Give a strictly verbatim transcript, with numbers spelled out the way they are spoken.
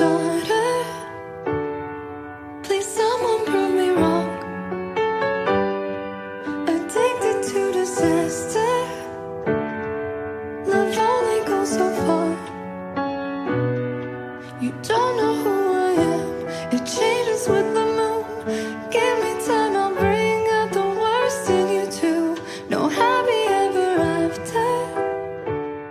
daughter. Please, someone prove me wrong. Addicted to disaster. Love only goes so far.